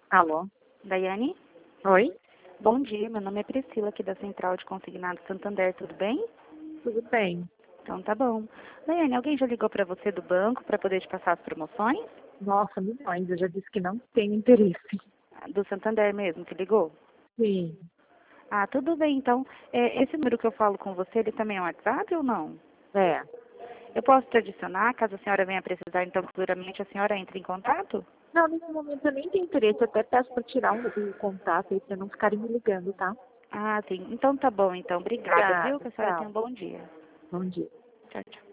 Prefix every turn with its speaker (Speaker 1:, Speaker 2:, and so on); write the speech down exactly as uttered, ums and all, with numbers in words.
Speaker 1: Alô?
Speaker 2: Daiane?
Speaker 1: Oi?
Speaker 2: Bom dia, meu nome é Priscila, aqui da Central de Consignado Santander, tudo bem?
Speaker 1: Tudo bem.
Speaker 2: Então tá bom. Daiane, alguém já ligou para você do banco para poder te passar as promoções?
Speaker 1: Nossa, milhões. Eu já disse que não tenho interesse.
Speaker 2: Ah, do Santander mesmo, que ligou?
Speaker 1: Sim.
Speaker 2: Ah, tudo bem, então. É, esse número que eu falo com você, ele também é um WhatsApp ou não?
Speaker 1: É.
Speaker 2: Eu posso te adicionar, caso a senhora venha precisar, então futuramente a senhora entre em contato?
Speaker 1: Não, nesse momento eu nem tenho interesse. Eu até peço para tirar o, o contato aí para não ficarem me ligando, tá?
Speaker 2: Ah, sim. Então tá bom, então. Obrigada, viu?
Speaker 1: Obrigada.
Speaker 2: Que a senhora tenha um
Speaker 1: Tchau.
Speaker 2: bom dia.
Speaker 1: Bom dia.
Speaker 2: Tchau, tchau.